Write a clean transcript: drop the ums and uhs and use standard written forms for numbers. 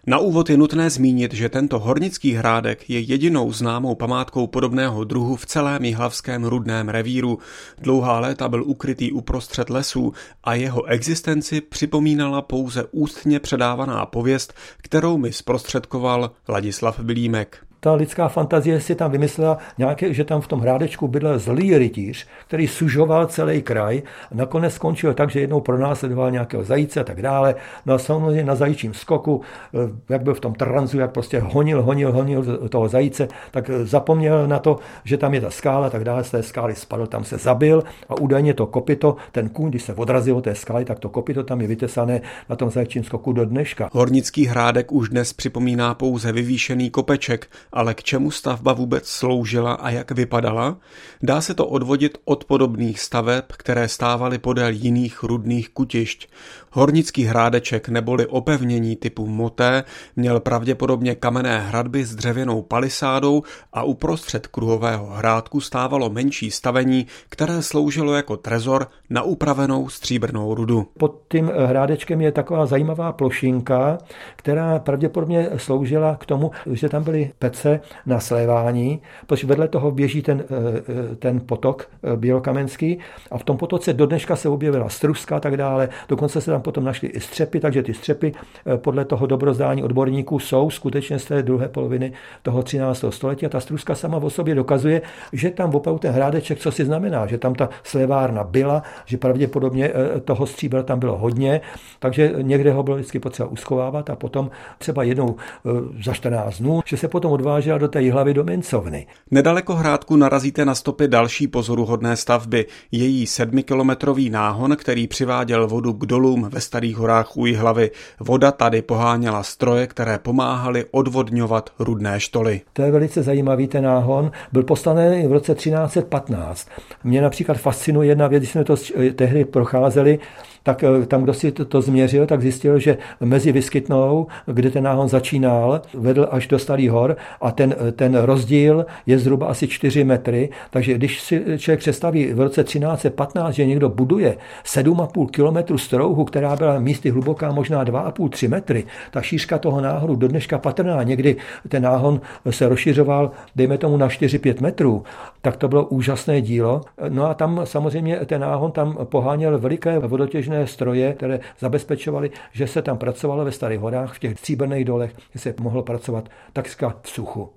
Na úvod je nutné zmínit, že tento Hornický Hrádek je jedinou známou památkou podobného druhu v celém jihlavském rudném revíru. Dlouhá léta byl ukrytý uprostřed lesů a jeho existenci připomínala pouze ústně předávaná pověst, kterou mi zprostředkoval Ladislav Vilímek. Ta lidská fantazie si tam vymyslela nějaké, že tam v tom hrádečku bydlel zlý rytíř, který sužoval celý kraj. Nakonec skončil tak, že jednou pronásledoval nějakého zajíce a tak dále. No a samozřejmě na zajíčím skoku, jak byl v tom tranzu, jak prostě honil toho zajíce, tak zapomněl na to, že tam je ta skála a tak dále. Z té skály spadl, tam se zabil a údajně to kopyto, ten kůň, když se odrazil od té skály, tak to kopyto tam je vytesané na tom zajíčím skoku do dneška. Hornický Hrádek už dnes připomíná pouze vyvýšený kopeček, ale k čemu stavba vůbec sloužila a jak vypadala? Dá se to odvodit od podobných staveb, které stávaly podél jiných rudných kutišť. Hornický Hrádeček neboli opevnění typu moté měl pravděpodobně kamenné hradby s dřevěnou palisádou a uprostřed kruhového hrádku stávalo menší stavení, které sloužilo jako trezor na upravenou stříbrnou rudu. Pod tím hrádečkem je taková zajímavá plošinka, která pravděpodobně sloužila k tomu, že tam byly pece na slévání, protože vedle toho běží ten potok bělokamenský a v tom potoce do dneška se objevila struska a tak dále, dokonce se tam potom našly i střepy, takže ty střepy podle toho dobrozdání odborníků jsou skutečně z té druhé poloviny toho 13. století a ta struska sama o sobě dokazuje, že tam opravdu ten hrádeček co si znamená, že tam ta slévárna byla, že pravděpodobně toho stříbra tam bylo hodně, takže někde ho bylo vždycky potřeba uschovávat a potom třeba jednou za 14 dnů, že se potom odvážela do té Jihlavy do Mencovny. Nedaleko Hrádku narazíte na stopy další pozoruhodné stavby, její 7kilometrový náhon, který přiváděl vodu k dolům ve Starých horách u Jihlavy. Voda tady poháněla stroje, které pomáhaly odvodňovat rudné štoly. To je velice zajímavý ten náhon. Byl postaven v roce 1315. Mě například fascinuje jedna věc, když jsme to tehdy procházeli, tak tam, kdo si to změřil, tak zjistil, že mezi Vyskytnou, kde ten náhon začínal, vedl až do Starých hor a ten rozdíl je zhruba asi 4 metry, takže když si člověk představí v roce 1315, že někdo buduje 7,5 kilometru strouhu, která byla místy hluboká možná 2,5-3 metry, ta šířka toho náhoru do dneška patrná, někdy ten náhon se rozšiřoval, dejme tomu na 4-5 metrů, tak to bylo úžasné dílo. No a tam samozřejmě ten náhon tam poháněl veliké vodotěžné stroje, které zabezpečovaly, že se tam pracovalo ve Starých horách, v těch stříbrných dolech, že se mohlo pracovat takřka v suchu.